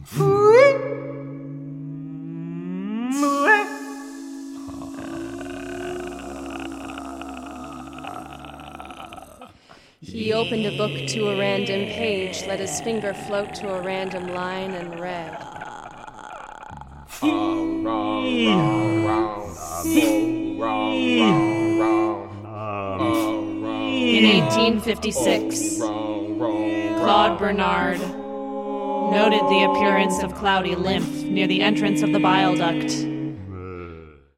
He opened a book to a random page, let his finger float to a random line, and read. In 1856, Claude Bernard noted the appearance of cloudy lymph near the entrance of the bile duct